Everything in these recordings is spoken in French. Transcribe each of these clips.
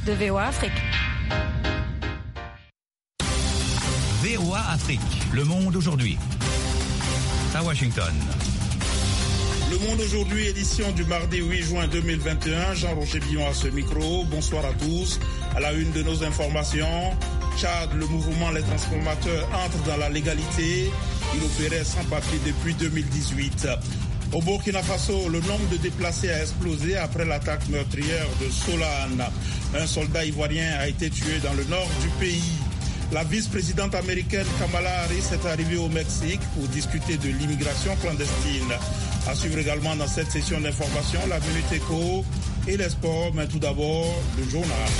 de VOA Afrique. VOA Afrique, le monde aujourd'hui. À Washington. Le Monde aujourd'hui, édition du mardi 8 juin 2021. Jean-Roger Billon à ce micro. Bonsoir à tous. À la une de nos informations, Tchad, le mouvement Les Transformateurs entre dans la légalité. Il opérait sans papier depuis 2018. Au Burkina Faso, le nombre de déplacés a explosé après l'attaque meurtrière de Solane. Un soldat ivoirien a été tué dans le nord du pays. La vice-présidente américaine Kamala Harris est arrivée au Mexique pour discuter de l'immigration clandestine. À suivre également dans cette session d'information, la Minute Éco et les sports, mais tout d'abord, le journal.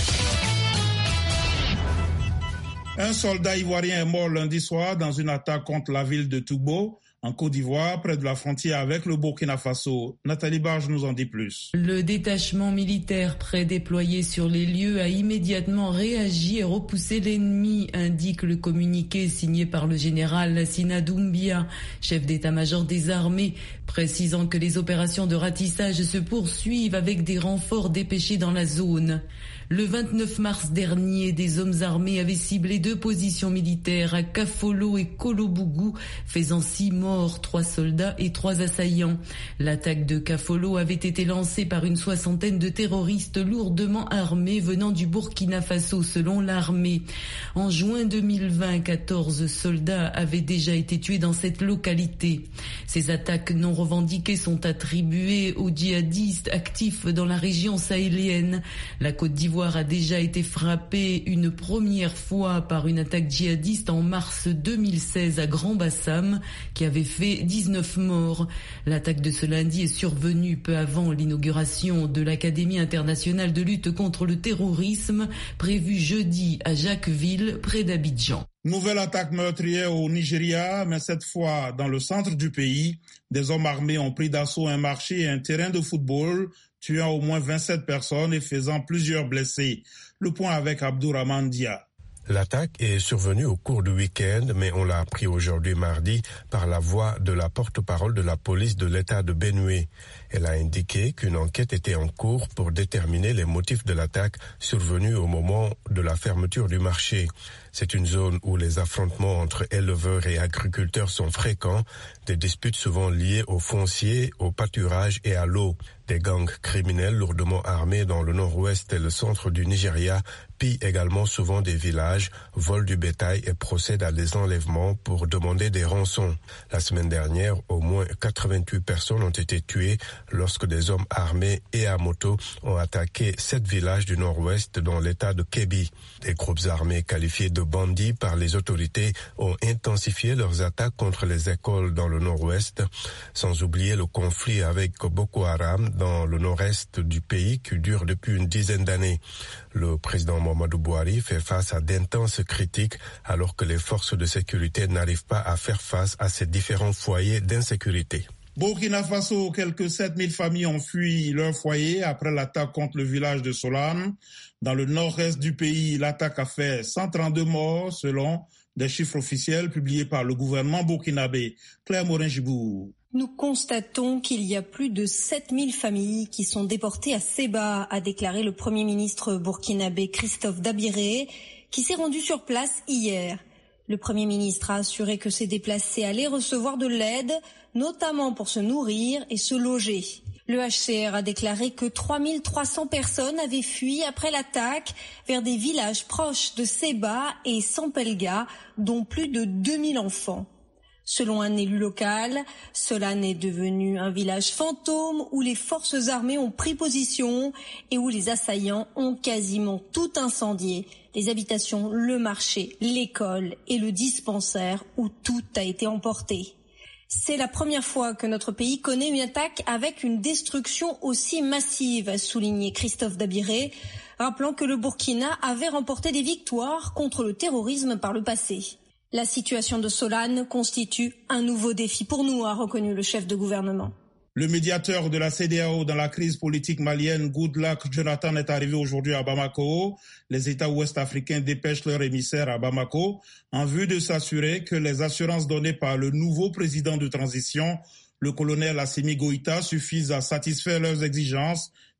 Un soldat ivoirien est mort lundi soir dans une attaque contre la ville de Toubo, en Côte d'Ivoire, près de la frontière avec le Burkina Faso. Nathalie Barge nous en dit plus. Le détachement militaire prédéployé sur les lieux a immédiatement réagi et repoussé l'ennemi, indique le communiqué signé par le général Lassina Doumbia, chef d'état-major des armées, précisant que les opérations de ratissage se poursuivent avec des renforts dépêchés dans la zone. Le 29 mars dernier, des hommes armés avaient ciblé 2 positions militaires à Kafolo et Kolobougou, faisant 6 morts, 3 soldats et 3 assaillants. L'attaque de Kafolo avait été lancée par une 60aine de terroristes lourdement armés venant du Burkina Faso, selon l'armée. En juin 2020, 14 soldats avaient déjà été tués dans cette localité. Ces attaques non revendiquées sont attribuées aux djihadistes actifs dans la région sahélienne. La Côte d'Ivoire a déjà été frappée une première fois par une attaque djihadiste en mars 2016 à Grand Bassam, qui avait fait 19 morts. L'attaque de ce lundi est survenue peu avant l'inauguration de l'Académie internationale de lutte contre le terrorisme, prévue jeudi à Jacquesville, près d'Abidjan. Nouvelle attaque meurtrière au Nigeria, mais cette fois dans le centre du pays. Des hommes armés ont pris d'assaut un marché et un terrain de football, tuant au moins 27 personnes et faisant plusieurs blessés. Le point avec Abdourahmane Dia. L'attaque est survenue au cours du week-end, mais on l'a appris aujourd'hui mardi par la voix de la porte-parole de la police de l'État de Benue. Elle a indiqué qu'une enquête était en cours pour déterminer les motifs de l'attaque survenue au moment de la fermeture du marché. C'est une zone où les affrontements entre éleveurs et agriculteurs sont fréquents, des disputes souvent liées au foncier, au pâturage et à l'eau. Des gangs criminels lourdement armés dans le nord-ouest et le centre du Nigeria pillent également souvent des villages, volent du bétail et procèdent à des enlèvements pour demander des rançons. La semaine dernière, au moins 88 personnes ont été tuées lorsque des hommes armés et à moto ont attaqué 7 villages du nord-ouest dans l'état de Kebbi. Des groupes armés qualifiés de bandits par les autorités ont intensifié leurs attaques contre les écoles dans le nord-ouest, sans oublier le conflit avec Boko Haram dans le nord-est du pays qui dure depuis une dizaine d'années. Le président Muhammadu Buhari fait face à d'intenses critiques alors que les forces de sécurité n'arrivent pas à faire face à ces différents foyers d'insécurité. Burkina Faso, quelques 7000 familles ont fui leur foyer après l'attaque contre le village de Solane. Dans le nord-est du pays, l'attaque a fait 132 morts selon des chiffres officiels publiés par le gouvernement burkinabé. Claire Morin-Gibou. Nous constatons qu'il y a plus de 7000 familles qui sont déportées à Séba, a déclaré le Premier ministre burkinabé Christophe Dabiré, qui s'est rendu sur place hier. Le Premier ministre a assuré que ces déplacés allaient recevoir de l'aide, notamment pour se nourrir et se loger. Le HCR a déclaré que 3300 personnes avaient fui après l'attaque vers des villages proches de Séba et Sampelga, dont plus de 2000 enfants. Selon un élu local, Solane est devenu un village fantôme où les forces armées ont pris position et où les assaillants ont quasiment tout incendié. Les habitations, le marché, l'école et le dispensaire où tout a été emporté. C'est la première fois que notre pays connaît une attaque avec une destruction aussi massive, a souligné Christophe Dabiré, rappelant que le Burkina avait remporté des victoires contre le terrorisme par le passé. La situation de Solane constitue un nouveau défi pour nous, a reconnu le chef de gouvernement. Le médiateur de la CEDEAO dans la crise politique malienne, Goodluck Jonathan, est arrivé aujourd'hui à Bamako. Les États ouest-africains dépêchent leurs émissaires à Bamako en vue de s'assurer que les assurances données par le nouveau président de transition, le colonel Assimi Goïta, suffisent à satisfaire leurs exigences,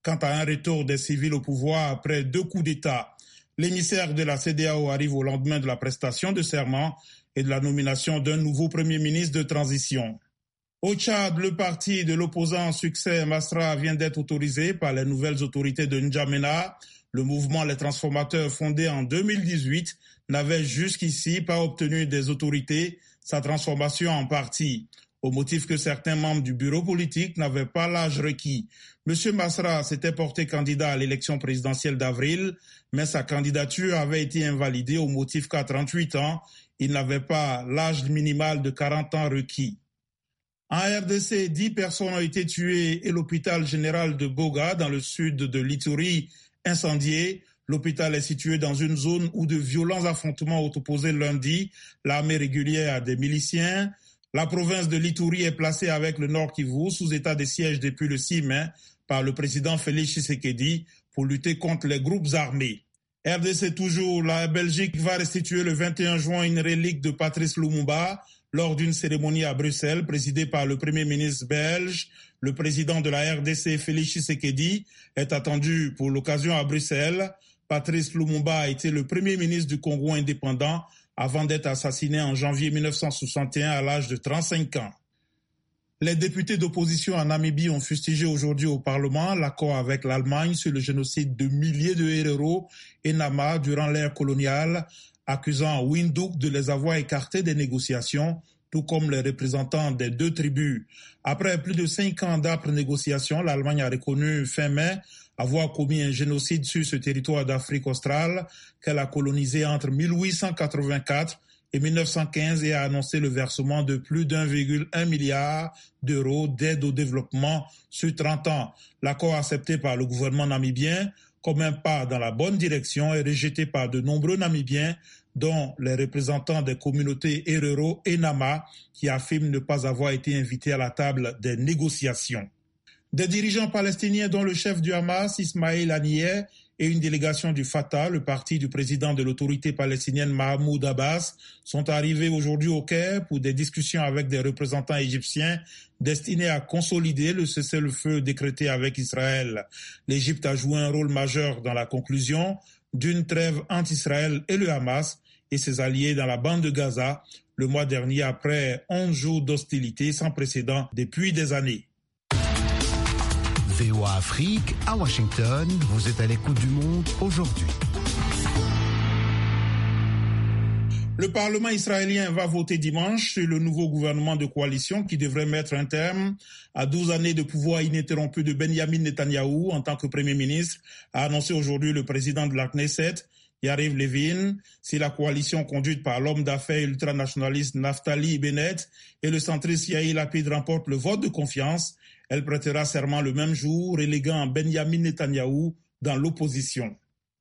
quant à un retour des civils au pouvoir après 2 coups d'État. L'émissaire de la CEDEAO arrive au lendemain de la prestation de serment et de la nomination d'un nouveau Premier ministre de transition. Au Tchad, le parti de l'opposant Succès Masra vient d'être autorisé par les nouvelles autorités de N'Djamena. Le mouvement Les Transformateurs, fondé en 2018, n'avait jusqu'ici pas obtenu des autorités sa transformation en parti, au motif que certains membres du bureau politique n'avaient pas l'âge requis. M. Masra s'était porté candidat à l'élection présidentielle d'avril, mais sa candidature avait été invalidée au motif qu'à 38 ans, il n'avait pas l'âge minimal de 40 ans requis. En RDC, 10 personnes ont été tuées et l'hôpital général de Boga, dans le sud de l'Ituri, incendié. L'hôpital est situé dans une zone où de violents affrontements ont opposé lundi l'armée régulière à des miliciens. La province de l'Ituri est placée avec le Nord Kivu sous état de siège depuis le 6 mai par le président Félix Tshisekedi pour lutter contre les groupes armés. RDC toujours, la Belgique va restituer le 21 juin une relique de Patrice Lumumba lors d'une cérémonie à Bruxelles présidée par le Premier ministre belge. Le président de la RDC, Félix Tshisekedi, est attendu pour l'occasion à Bruxelles. Patrice Lumumba a été le Premier ministre du Congo indépendant avant d'être assassiné en janvier 1961 à l'âge de 35 ans. Les députés d'opposition en Namibie ont fustigé aujourd'hui au Parlement l'accord avec l'Allemagne sur le génocide de milliers de Herero et Nama durant l'ère coloniale, accusant Windhoek de les avoir écartés des négociations, tout comme les représentants des 2 tribus. Après plus de 5 ans d'âpres négociations, l'Allemagne a reconnu fin mai avoir commis un génocide sur ce territoire d'Afrique australe qu'elle a colonisé entre 1884 et 1915 et a annoncé le versement de plus d'1,1 milliard d'euros d'aide au développement sur 30 ans. L'accord accepté par le gouvernement namibien comme un pas dans la bonne direction est rejeté par de nombreux Namibiens, dont les représentants des communautés Herero et Nama, qui affirment ne pas avoir été invités à la table des négociations. Des dirigeants palestiniens dont le chef du Hamas, Ismaël Haniyeh, et une délégation du Fatah, le parti du président de l'autorité palestinienne Mahmoud Abbas, sont arrivés aujourd'hui au Caire pour des discussions avec des représentants égyptiens destinés à consolider le cessez-le-feu décrété avec Israël. L'Égypte a joué un rôle majeur dans la conclusion d'une trêve entre Israël et le Hamas et ses alliés dans la bande de Gaza le mois dernier après 11 jours d'hostilité sans précédent depuis des années. VOA Afrique, à Washington, vous êtes à l'écoute du monde aujourd'hui. Le Parlement israélien va voter dimanche sur le nouveau gouvernement de coalition qui devrait mettre un terme à 12 années de pouvoir ininterrompu de Benjamin Netanyahou en tant que Premier ministre, a annoncé aujourd'hui le président de la Knesset, Yariv Levin. Si la coalition conduite par l'homme d'affaires ultranationaliste Naftali Bennett et le centriste Yair Lapid remporte le vote de confiance, elle prêtera serment le même jour, reléguant Benjamin Netanyahou dans l'opposition.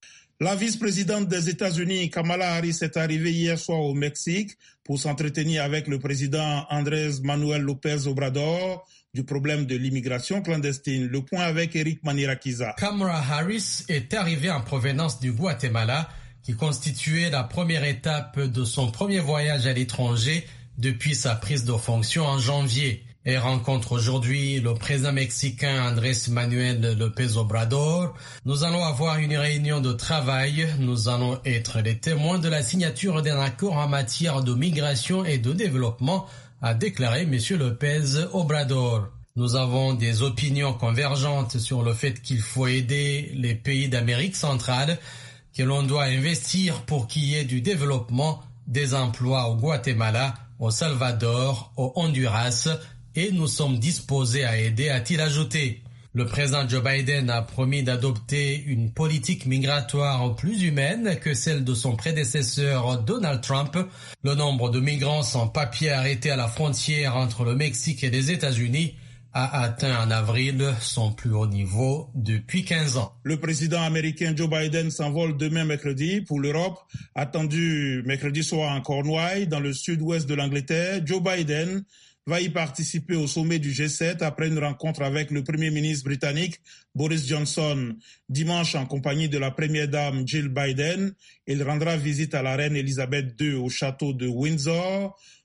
La vice-présidente des États-Unis, Kamala Harris, est arrivée hier soir au Mexique pour s'entretenir avec le président Andrés Manuel López Obrador du problème de l'immigration clandestine. Le point avec Eric Manirakiza. Kamala Harris est arrivée en provenance du Guatemala, qui constituait la première étape de son premier voyage à l'étranger depuis sa prise de fonction en janvier. Elle rencontre aujourd'hui le président mexicain Andrés Manuel López Obrador. Nous allons avoir une réunion de travail. Nous allons être les témoins de la signature d'un accord en matière de migration et de développement, a déclaré M. López Obrador. Nous avons des opinions convergentes sur le fait qu'il faut aider les pays d'Amérique centrale, que l'on doit investir pour qu'il y ait du développement, des emplois au Guatemala, au Salvador, au Honduras, et nous sommes disposés à aider, a-t-il ajouté. Le président Joe Biden a promis d'adopter une politique migratoire plus humaine que celle de son prédécesseur Donald Trump. Le nombre de migrants sans papier arrêtés à la frontière entre le Mexique et les États-Unis a atteint en avril son plus haut niveau depuis 15 ans. Le président américain Joe Biden s'envole demain mercredi pour l'Europe, attendu mercredi soir en Cornouailles, dans le sud-ouest de l'Angleterre. Joe Biden va y participer au sommet du G7 après une rencontre avec le Premier ministre britannique Boris Johnson. Dimanche, en compagnie de la première dame Jill Biden, il rendra visite à la reine Elisabeth II au château de Windsor.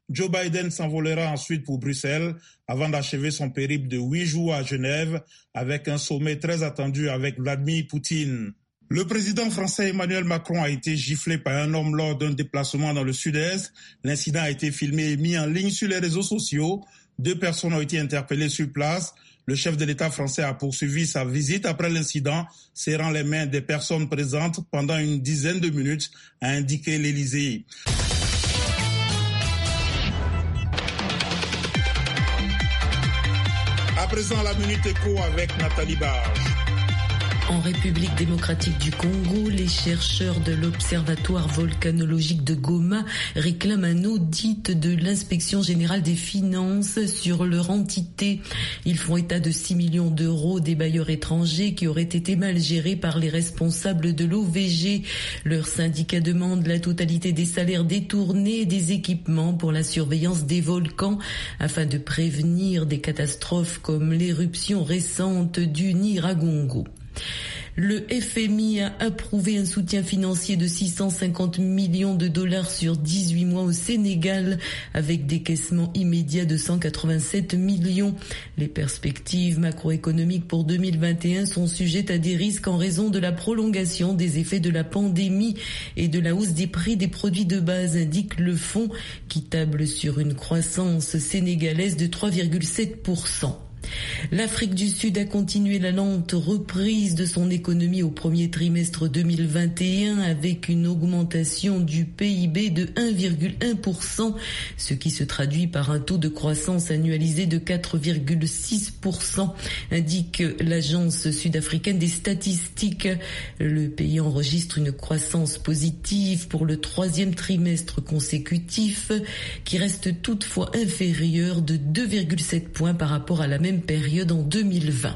Joe Biden s'envolera ensuite pour Bruxelles avant d'achever son périple de 8 jours à Genève avec un sommet très attendu avec Vladimir Poutine. Le président français Emmanuel Macron a été giflé par un homme lors d'un déplacement dans le sud-est. L'incident a été filmé et mis en ligne sur les réseaux sociaux. 2 personnes ont été interpellées sur place. Le chef de l'État français a poursuivi sa visite après l'incident, serrant les mains des personnes présentes pendant une dizaine de minutes, a indiqué l'Élysée. À présent, la Minute Éco avec Nathalie Barge. En République démocratique du Congo, les chercheurs de l'Observatoire volcanologique de Goma réclament un audit de l'Inspection générale des finances sur leur entité. Ils font état de 6 millions d'euros des bailleurs étrangers qui auraient été mal gérés par les responsables de l'OVG. Leur syndicat demande la totalité des salaires détournés et des équipements pour la surveillance des volcans afin de prévenir des catastrophes comme l'éruption récente du Nyiragongo. Le FMI a approuvé un soutien financier de 650 millions de dollars sur 18 mois au Sénégal avec décaissement immédiat de 187 millions. Les perspectives macroéconomiques pour 2021 sont sujettes à des risques en raison de la prolongation des effets de la pandémie et de la hausse des prix des produits de base, indique le fonds qui table sur une croissance sénégalaise de 3,7%. L'Afrique du Sud a continué la lente reprise de son économie au premier trimestre 2021 avec une augmentation du PIB de 1,1%, ce qui se traduit par un taux de croissance annualisé de 4,6%, indique l'agence sud-africaine des statistiques. Le pays enregistre une croissance positive pour le 3e trimestre consécutif, qui reste toutefois inférieure de 2,7 points par rapport à la même période en 2020.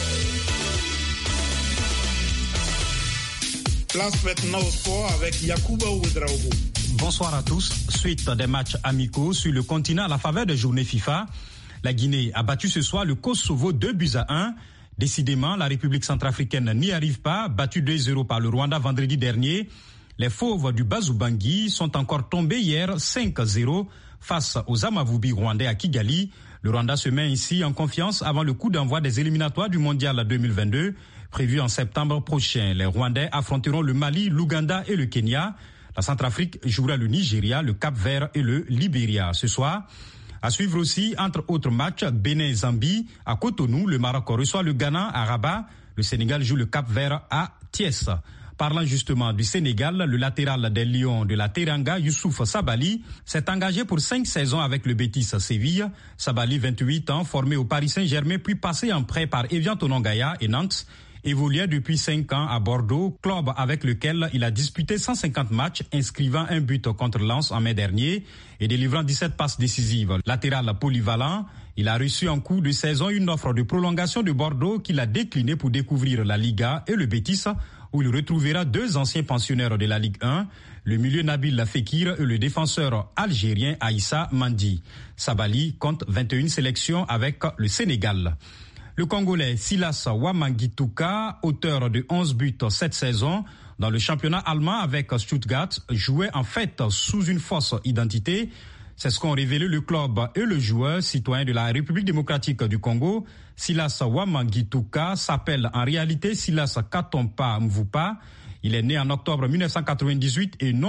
Place maintenant au sport avec Yacouba Ouedraogo. Bonsoir à tous. Suite des matchs amicaux sur le continent à la faveur des journées FIFA, la Guinée a battu ce soir le Kosovo 2-1. Décidément, la République centrafricaine n'y arrive pas, battue 2-0 par le Rwanda vendredi dernier. Les fauves du Bazubangui sont encore tombés hier 5-0 face aux Amavubi rwandais à Kigali. Le Rwanda se met ici en confiance avant le coup d'envoi des éliminatoires du Mondial 2022, prévu en septembre prochain. Les Rwandais affronteront le Mali, l'Ouganda et le Kenya. La Centrafrique jouera le Nigeria, le Cap-Vert et le Libéria. Ce soir, à suivre aussi, entre autres matchs, Bénin-Zambie à Cotonou, le Maroc reçoit le Ghana à Rabat, le Sénégal joue le Cap-Vert à Thiès. Parlant justement du Sénégal, le latéral des Lions de la Teranga, Youssouf Sabaly, s'est engagé pour 5 saisons avec le Betis Séville. Sabaly, 28 ans, formé au Paris Saint-Germain, puis passé en prêt par Evian Tonongaya et Nantes, évoluait depuis 5 ans à Bordeaux, club avec lequel il a disputé 150 matchs, inscrivant un but contre Lens en mai dernier et délivrant 17 passes décisives. Latéral polyvalent, il a reçu en cours de saison une offre de prolongation de Bordeaux qu'il a déclinée pour découvrir la Liga et le Betis, où il retrouvera 2 anciens pensionnaires de la Ligue 1, le milieu Nabil Fekir et le défenseur algérien Aïssa Mandi. Sabaly compte 21 sélections avec le Sénégal. Le Congolais Silas Wamangituka, auteur de 11 buts cette saison dans le championnat allemand avec Stuttgart, jouait en fait sous une fausse identité. C'est ce qu'ont révélé le club et le joueur citoyen de la République démocratique du Congo. Silas Wamangituka s'appelle en réalité Silas Katompa Mvupa. Il est né en octobre 1998 et non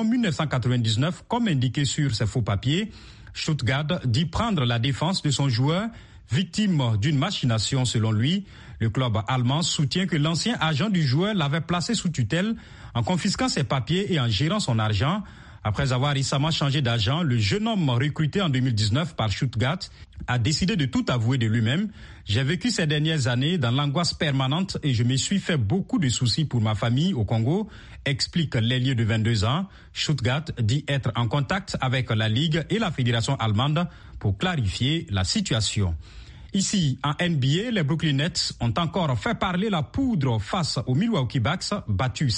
1999 comme indiqué sur ses faux papiers. Stuttgart dit prendre la défense de son joueur, victime d'une machination selon lui. Le club allemand soutient que l'ancien agent du joueur l'avait placé sous tutelle en confisquant ses papiers et en gérant son argent. Après avoir récemment changé d'agent, le jeune homme recruté en 2019 par Stuttgart a décidé de tout avouer de lui-même. J'ai vécu ces dernières années dans l'angoisse permanente et je me suis fait beaucoup de soucis pour ma famille au Congo, explique l'ailier de 22 ans. Stuttgart dit être en contact avec la Ligue et la Fédération allemande pour clarifier la situation. Ici, en NBA, les Brooklyn Nets ont encore fait parler la poudre face aux Milwaukee Bucks, battus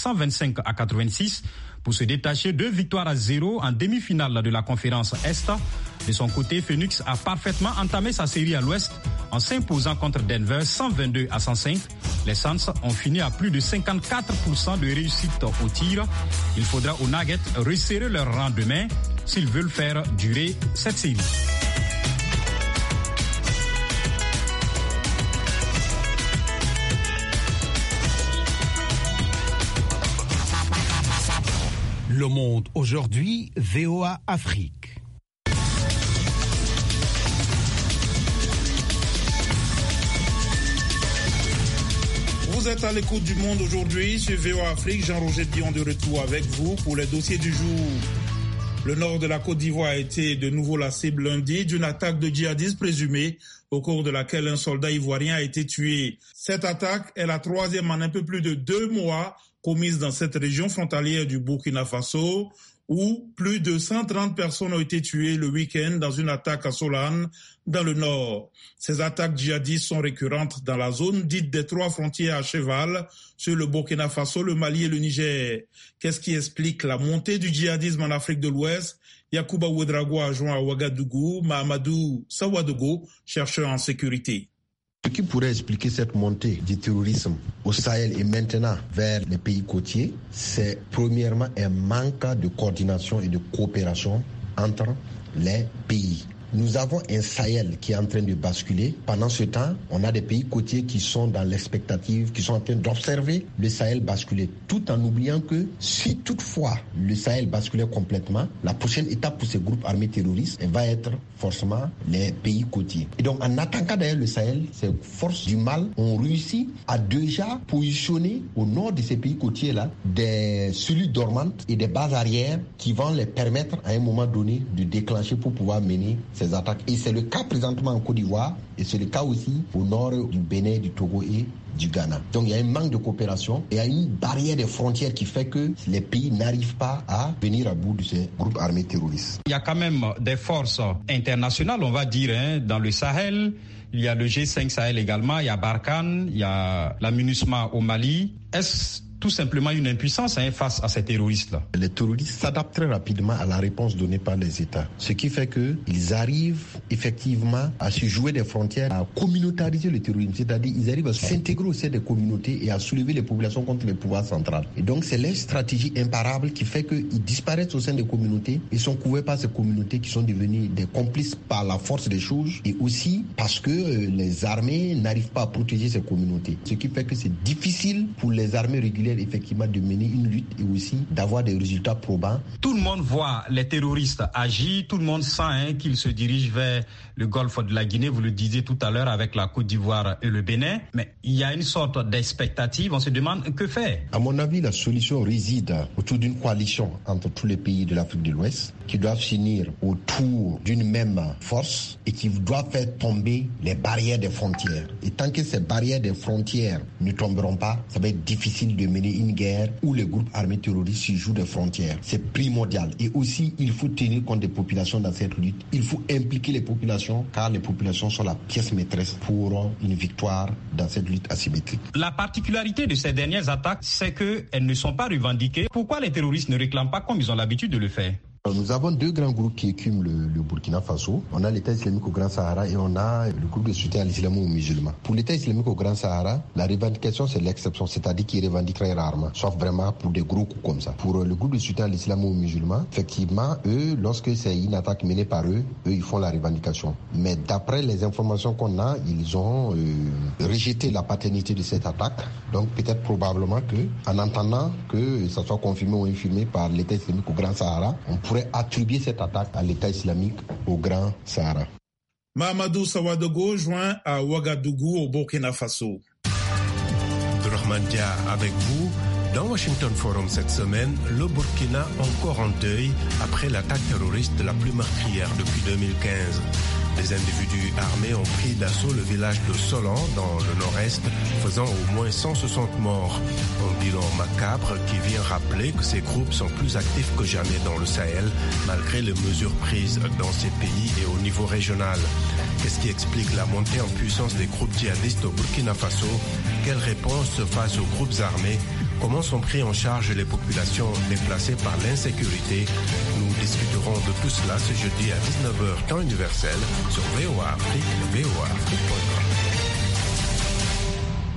125-86 pour se détacher 2-0 en demi-finale de la conférence Est. De son côté, Phoenix a parfaitement entamé sa série à l'Ouest en s'imposant contre Denver 122-105. Les Suns ont fini à plus de 54% de réussite au tir. Il faudra aux Nuggets resserrer leur rang demain. s'ils veulent faire durer cette série. Le Monde aujourd'hui, VOA Afrique. Vous êtes à l'écoute du Monde aujourd'hui sur VOA Afrique. Jean-Roger Dion de retour avec vous pour les dossiers du jour. Le nord de la Côte d'Ivoire a été de nouveau la cible lundi d'une attaque de djihadistes présumés au cours de laquelle un soldat ivoirien a été tué. Cette attaque est la troisième en un peu plus de 2 mois commise dans cette région frontalière du Burkina Faso, où plus de 130 personnes ont été tuées le week-end dans une attaque à Solane, dans le nord. Ces attaques djihadistes sont récurrentes dans la zone dite des 3 frontières à cheval sur le Burkina Faso, le Mali et le Niger. Qu'est-ce qui explique la montée du djihadisme en Afrique de l'Ouest? Yacouba Ouedraogo a joint à Ouagadougou, Mahamadou Sawadogo, chercheur en sécurité. Ce qui pourrait expliquer cette montée du terrorisme au Sahel et maintenant vers les pays côtiers, c'est premièrement un manque de coordination et de coopération entre les pays. Nous avons un Sahel qui est en train de basculer. Pendant ce temps, on a des pays côtiers qui sont dans l'expectative, qui sont en train d'observer le Sahel basculer, tout en oubliant que si toutefois le Sahel basculait complètement, la prochaine étape pour ces groupes armés terroristes va être forcément les pays côtiers. Et donc en attaquant d'ailleurs le Sahel, ces forces du mal ont réussi à déjà positionner au nord de ces pays côtiers-là des cellules dormantes et des bases arrières qui vont les permettre à un moment donné de déclencher pour pouvoir mener ces attaques. Et c'est le cas présentement en Côte d'Ivoire et c'est le cas aussi au nord du Bénin, du Togo et du Ghana. Donc il y a un manque de coopération et il y a une barrière des frontières qui fait que les pays n'arrivent pas à venir à bout de ces groupes armés terroristes. Il y a quand même des forces internationales, on va dire, dans le Sahel. Il y a le G5 Sahel également, il y a Barkhane, il y a la MINUSMA au Mali. Est-ce tout simplement une impuissance face à ces terroristes-là? Les terroristes s'adaptent très rapidement à la réponse donnée par les États. Ce qui fait qu'ils arrivent effectivement à se jouer des frontières, à communautariser le terrorisme. C'est-à-dire qu'ils arrivent à s'intégrer au sein des communautés et à soulever les populations contre les pouvoirs centraux. Et donc c'est leur stratégie imparable qui fait qu'ils disparaissent au sein des communautés et sont couverts par ces communautés qui sont devenues des complices par la force des choses et aussi parce que les armées n'arrivent pas à protéger ces communautés. Ce qui fait que c'est difficile pour les armées régulières effectivement de mener une lutte et aussi d'avoir des résultats probants. Tout le monde voit les terroristes agir, tout le monde sent qu'ils se dirigent vers le golfe de la Guinée, vous le disiez tout à l'heure avec la Côte d'Ivoire et le Bénin, mais il y a une sorte d'expectative, on se demande que faire. À mon avis, la solution réside autour d'une coalition entre tous les pays de l'Afrique de l'Ouest qui doivent s'unir autour d'une même force et qui doivent faire tomber les barrières des frontières. Et tant que ces barrières des frontières ne tomberont pas, ça va être difficile de mener une guerre où les groupes armés terroristes se jouent des frontières. C'est primordial. Et aussi, il faut tenir compte des populations dans cette lutte. Il faut impliquer les populations, car les populations sont la pièce maîtresse pour une victoire dans cette lutte asymétrique. La particularité de ces dernières attaques, c'est qu'elles ne sont pas revendiquées. Pourquoi les terroristes ne réclament pas comme ils ont l'habitude de le faire? Nous avons 2 grands groupes qui écument le Burkina Faso. On a l'État islamique au Grand Sahara et on a le groupe de soutien à l'islamo-musulman. Pour l'État islamique au Grand Sahara, la revendication c'est l'exception, c'est-à-dire qu'ils revendiquent très rarement, sauf vraiment pour des gros coups comme ça. Pour le groupe de soutien à l'islamo-musulman, effectivement, eux, lorsque c'est une attaque menée par eux, ils font la revendication. Mais d'après les informations qu'on a, ils ont rejeté la paternité de cette attaque. Donc peut-être probablement que, en entendant que ça soit confirmé ou infirmé par l'État islamique au Grand Sahara, on pourrait attribuer cette attaque à l'État islamique au Grand Sahara. Mahamadou Sawadogo joint à Ouagadougou au Burkina Faso. Abdourahmane Dia avec vous. Dans Washington Forum cette semaine, le Burkina encore en deuil après l'attaque terroriste la plus meurtrière depuis 2015. Des individus armés ont pris d'assaut le village de Solan dans le nord-est, faisant au moins 160 morts. Un bilan macabre qui vient rappeler que ces groupes sont plus actifs que jamais dans le Sahel, malgré les mesures prises dans ces pays et au niveau régional. Qu'est-ce qui explique la montée en puissance des groupes djihadistes au Burkina Faso? Quelle réponse face aux groupes armés? Comment sont pris en charge les populations déplacées par l'insécurité? Nous discuterons de tout cela ce jeudi à 19h temps universel sur VOA Afrique et VOA Afrique.com.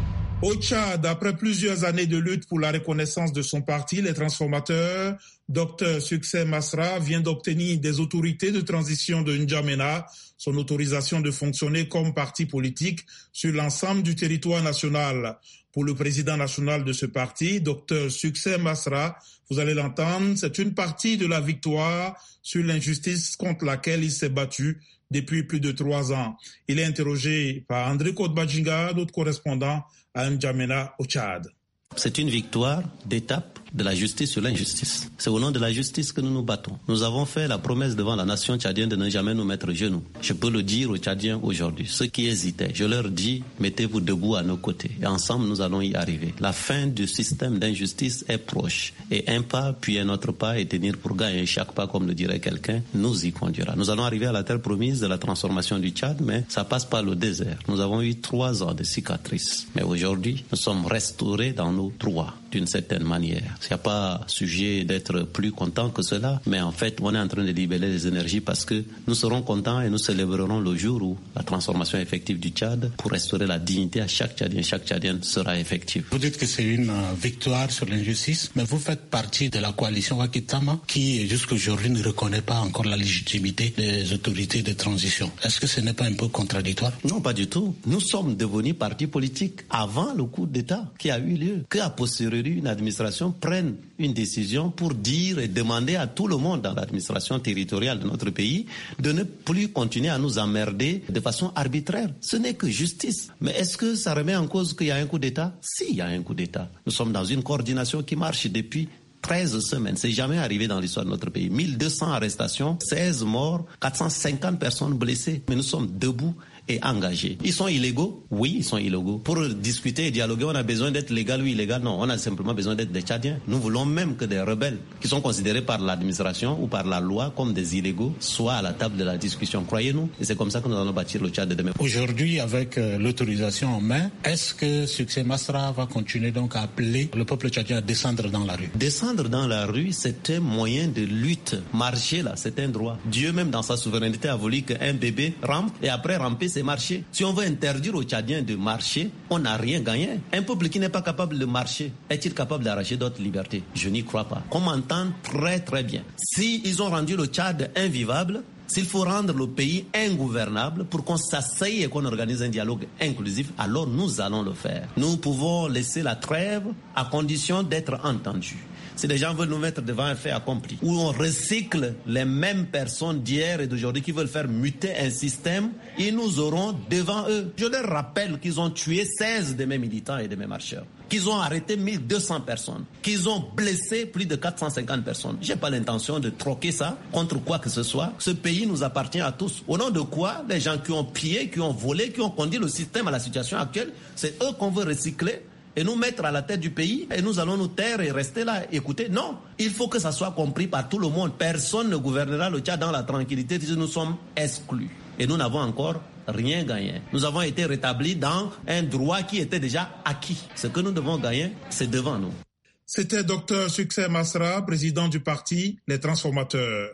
Au Tchad, après plusieurs années de lutte pour la reconnaissance de son parti, les transformateurs, Dr Succès Masra vient d'obtenir des autorités de transition de N'Djamena son autorisation de fonctionner comme parti politique sur l'ensemble du territoire national. Pour le président national de ce parti, Dr Succès Masra, vous allez l'entendre, c'est une partie de la victoire sur l'injustice contre laquelle il s'est battu depuis plus de 3 ans. Il est interrogé par André Kodbadjinga, notre correspondant à N'Djamena au Tchad. C'est une victoire d'étape de la justice sur l'injustice. C'est au nom de la justice que nous nous battons. Nous avons fait la promesse devant la nation tchadienne de ne jamais nous mettre genoux. Je peux le dire aux Tchadiens aujourd'hui, ceux qui hésitaient, je leur dis, mettez-vous debout à nos côtés et ensemble nous allons y arriver. La fin du système d'injustice est proche et un pas puis un autre pas et tenir pour gagner chaque pas, comme le dirait quelqu'un, nous y conduira. Nous allons arriver à la terre promise de la transformation du Tchad, mais ça passe par le désert. Nous avons eu 3 ans de cicatrices, mais aujourd'hui nous sommes restaurés dans nos droits d'une certaine manière. Il n'y a pas sujet d'être plus content que cela, mais en fait, on est en train de libérer les énergies parce que nous serons contents et nous célébrerons le jour où la transformation effective du Tchad pour restaurer la dignité à chaque Tchadien, chaque Tchadienne sera effective. Vous dites que c'est une victoire sur l'injustice, mais vous faites partie de la coalition Wakitama qui, jusqu'aujourd'hui, ne reconnaît pas encore la légitimité des autorités de transition. Est-ce que ce n'est pas un peu contradictoire? Non, pas du tout. Nous sommes devenus parti politique avant le coup d'État qui a eu lieu. Que a posteriori une administration prenne une décision pour dire et demander à tout le monde dans l'administration territoriale de notre pays de ne plus continuer à nous emmerder de façon arbitraire. Ce n'est que justice. Mais est-ce que ça remet en cause qu'il y a un coup d'État? Si, il y a un coup d'État. Nous sommes dans une coordination qui marche depuis 13 semaines. C'est jamais arrivé dans l'histoire de notre pays. 1200 arrestations, 16 morts, 450 personnes blessées. Mais nous sommes debout et engagés. Ils sont illégaux? Oui, ils sont illégaux. Pour discuter et dialoguer, on a besoin d'être légal ou illégal? Non, on a simplement besoin d'être des Tchadiens. Nous voulons même que des rebelles qui sont considérés par l'administration ou par la loi comme des illégaux soient à la table de la discussion. Croyez-nous. Et c'est comme ça que nous allons bâtir le Tchad de demain. Aujourd'hui, avec l'autorisation en main, est-ce que Succès Masra va continuer donc à appeler le peuple tchadien à descendre dans la rue? Descendre dans la rue, c'est un moyen de lutte. Marcher là, c'est un droit. Dieu même dans sa souveraineté a voulu qu'un bébé rampe et après ramper, c'est marcher. Si on veut interdire aux Tchadiens de marcher, on n'a rien gagné. Un peuple qui n'est pas capable de marcher, est-il capable d'arracher d'autres libertés? Je n'y crois pas. Qu'on m'entende très très bien. Si ils ont rendu le Tchad invivable, s'il faut rendre le pays ingouvernable pour qu'on s'asseye et qu'on organise un dialogue inclusif, alors nous allons le faire. Nous pouvons laisser la trêve à condition d'être entendus. Si les gens veulent nous mettre devant un fait accompli, où on recycle les mêmes personnes d'hier et d'aujourd'hui qui veulent faire muter un système, ils nous auront devant eux. Je leur rappelle qu'ils ont tué 16 de mes militants et de mes marcheurs, qu'ils ont arrêté 1200 personnes, qu'ils ont blessé plus de 450 personnes. J'ai pas l'intention de troquer ça contre quoi que ce soit. Ce pays nous appartient à tous. Au nom de quoi les gens qui ont pillé, qui ont volé, qui ont conduit le système à la situation actuelle, c'est eux qu'on veut recycler et nous mettre à la tête du pays et nous allons nous taire et rester là. Écoutez, non, il faut que ça soit compris par tout le monde. Personne ne gouvernera le Tchad dans la tranquillité si nous sommes exclus. Et nous n'avons encore rien gagné. Nous avons été rétablis dans un droit qui était déjà acquis. Ce que nous devons gagner, c'est devant nous. C'était Dr Succès Masra, président du parti Les Transformateurs.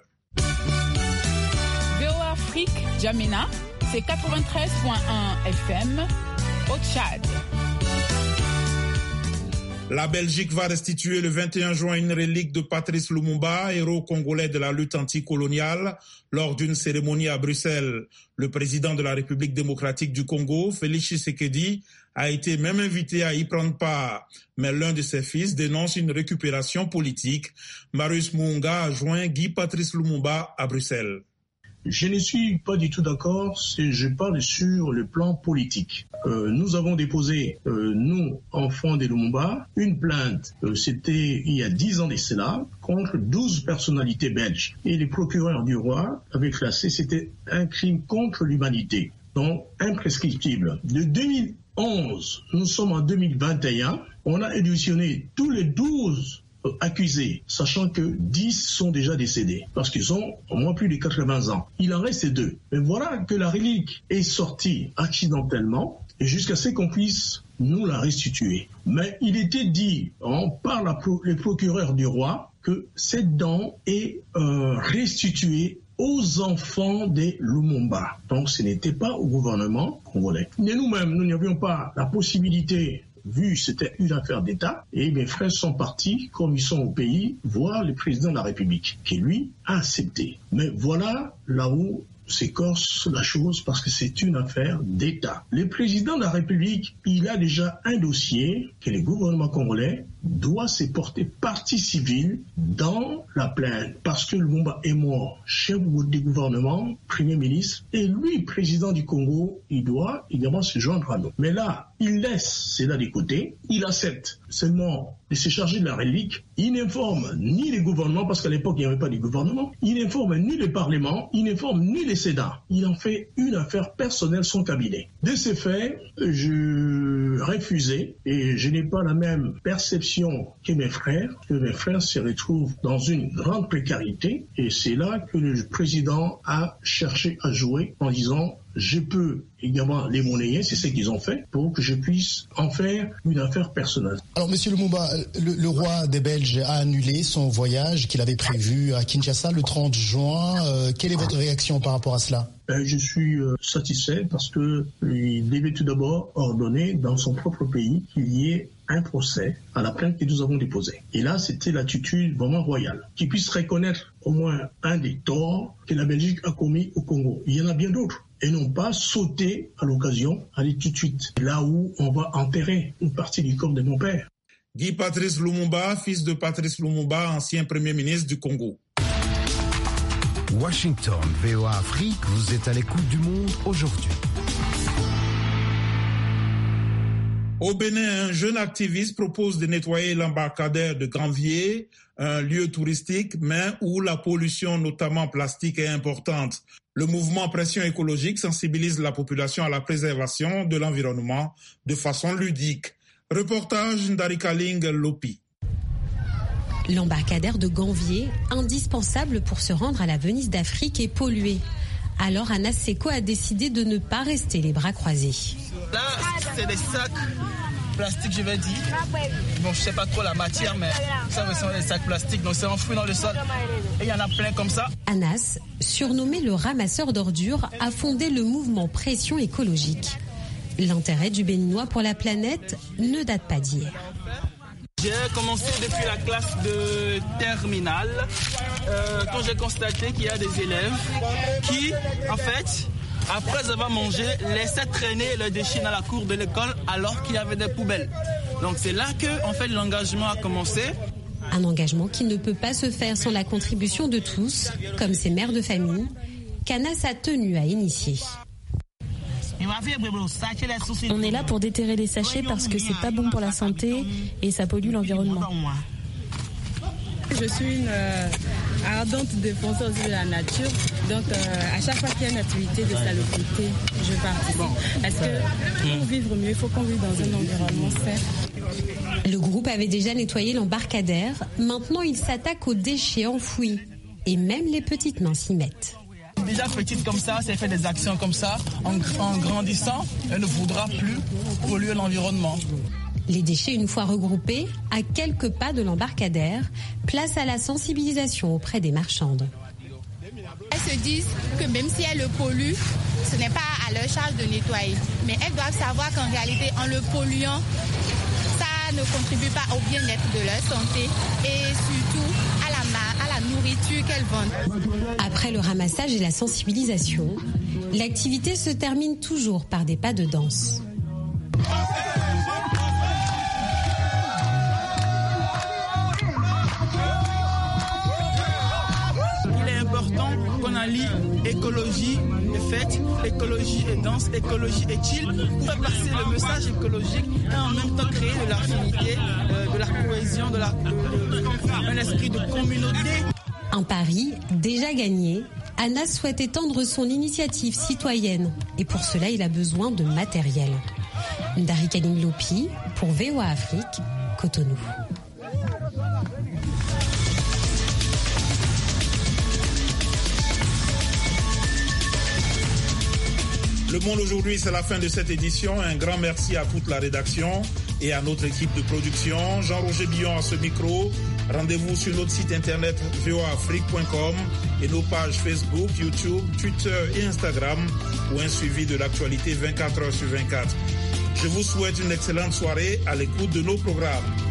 VOA Afrique, N'Djamena, c'est 93.1 FM au Tchad. La Belgique va restituer le 21 juin une relique de Patrice Lumumba, héros congolais de la lutte anticoloniale, lors d'une cérémonie à Bruxelles. Le président de la République démocratique du Congo, Félix Tshisekedi, a été même invité à y prendre part. Mais l'un de ses fils dénonce une récupération politique. Marius Muunga a joint Guy Patrice Lumumba à Bruxelles. Je ne suis pas du tout d'accord si je parle sur le plan politique. Nous avons déposé, nous, enfants de Lumumba, une plainte, c'était il y a 10 ans de cela, contre 12 personnalités belges. Et le procureur du roi avait classé, c'était un crime contre l'humanité, donc imprescriptible. De 2011, nous sommes en 2021, on a éditionné tous les 12 accusés, sachant que 10 sont déjà décédés, parce qu'ils ont au moins plus de 80 ans. Il en reste 2. Mais voilà que la relique est sortie accidentellement, et jusqu'à ce qu'on puisse nous la restituer. Mais il était dit par le procureur du roi que cette dent est restituée aux enfants des Lumumba. Donc ce n'était pas au gouvernement congolais. Mais nous-mêmes, nous n'avions pas la possibilité vu que c'était une affaire d'État, et mes frères sont partis, comme ils sont au pays, voir le président de la République, qui lui a accepté. Mais voilà là où s'écorce la chose, parce que c'est une affaire d'État. Le président de la République, il a déjà un dossier que le gouvernement congolais doit se porter partie civile dans la plainte, parce que Lumumba est mort, chef du gouvernement, premier ministre, et lui, président du Congo, il doit également se joindre à nous. Mais là, il laisse cela de côté, il accepte seulement de se charger de la relique, il n'informe ni les gouvernements, parce qu'à l'époque il n'y avait pas de gouvernement, il n'informe ni le Parlement, il n'informe ni les Sénats, il en fait une affaire personnelle, son cabinet. De ce fait, je refusais, et je n'ai pas la même perception que mes frères se retrouvent dans une grande précarité, et c'est là que le président a cherché à jouer en disant je peux également les monnayer, c'est ce qu'ils ont fait, pour que je puisse en faire une affaire personnelle. Alors, Monsieur Lumumba, le roi des Belges a annulé son voyage qu'il avait prévu à Kinshasa le 30 juin. Quelle est votre réaction par rapport à cela ? Je suis satisfait parce qu'il devait tout d'abord ordonner dans son propre pays qu'il y ait un procès à la plainte que nous avons déposée. Et là, c'était l'attitude vraiment royale. Qu'il puisse reconnaître au moins un des torts que la Belgique a commis au Congo. Il y en a bien d'autres. Et non pas sauter à l'occasion, aller tout de suite là où on va enterrer une partie du corps de mon père. Guy Patrice Lumumba, fils de Patrice Lumumba, ancien Premier ministre du Congo. Washington, VOA Afrique, vous êtes à l'écoute du monde aujourd'hui. Au Bénin, un jeune activiste propose de nettoyer l'embarcadère de Granvier, un lieu touristique, mais où la pollution, notamment plastique, est importante. Le mouvement Pression écologique sensibilise la population à la préservation de l'environnement de façon ludique. Reportage Ndarikaling Lopi. L'embarcadère de Granvier, indispensable pour se rendre à la Venise d'Afrique, est pollué. Alors Anas Seko a décidé de ne pas rester les bras croisés. Là, c'est des sacs plastiques, je vais dire. Bon, je sais pas trop la matière, mais ça ressemble à des sacs plastiques, donc c'est enfoui dans le sol. Et il y en a plein comme ça. Anas, surnommé le ramasseur d'ordures, a fondé le mouvement Pression écologique. L'intérêt du Béninois pour la planète ne date pas d'hier. J'ai commencé depuis la classe de terminale, quand j'ai constaté qu'il y a des élèves qui, en fait, après avoir mangé, laissaient traîner leurs déchets dans la cour de l'école alors qu'il y avait des poubelles. Donc c'est là que, en fait, l'engagement a commencé. Un engagement qui ne peut pas se faire sans la contribution de tous, comme ces mères de famille, qu'Anas a tenu à initier. On est là pour déterrer les sachets parce que c'est pas bon pour la santé et ça pollue l'environnement. Je suis une ardente défenseur de la nature, donc à chaque fois qu'il y a une activité de salubrité, je participe. Parce que pour vivre mieux, il faut qu'on vive dans un environnement sain. Le groupe avait déjà nettoyé l'embarcadère, maintenant il s'attaque aux déchets enfouis et même les petites mains s'y mettent. Déjà petite comme ça, c'est fait des actions comme ça, en grandissant, elle ne voudra plus polluer l'environnement. Les déchets, une fois regroupés, à quelques pas de l'embarcadère, place à la sensibilisation auprès des marchandes. Elles se disent que même si elles le polluent, ce n'est pas à leur charge de nettoyer. Mais elles doivent savoir qu'en réalité, en le polluant, ça ne contribue pas au bien-être de leur santé et surtout à la nourriture qu'elles vendent. Après le ramassage et la sensibilisation, l'activité se termine toujours par des pas de danse. Il est important qu'on allie écologie et fête, écologie et danse, écologie et chill pour faire passer le message écologique et en même temps créer de l'affinité, de la cohésion, un esprit de communauté. Un pari déjà gagné, Anas souhaite étendre son initiative citoyenne et pour cela il a besoin de matériel. Ndarikaling Lopi pour VOA Afrique, Cotonou. Le Monde aujourd'hui, c'est la fin de cette édition. Un grand merci à toute la rédaction et à notre équipe de production. Jean-Roger Billon à ce micro. Rendez-vous sur notre site internet voaafrique.com et nos pages Facebook, YouTube, Twitter et Instagram pour un suivi de l'actualité 24 heures sur 24. Je vous souhaite une excellente soirée à l'écoute de nos programmes.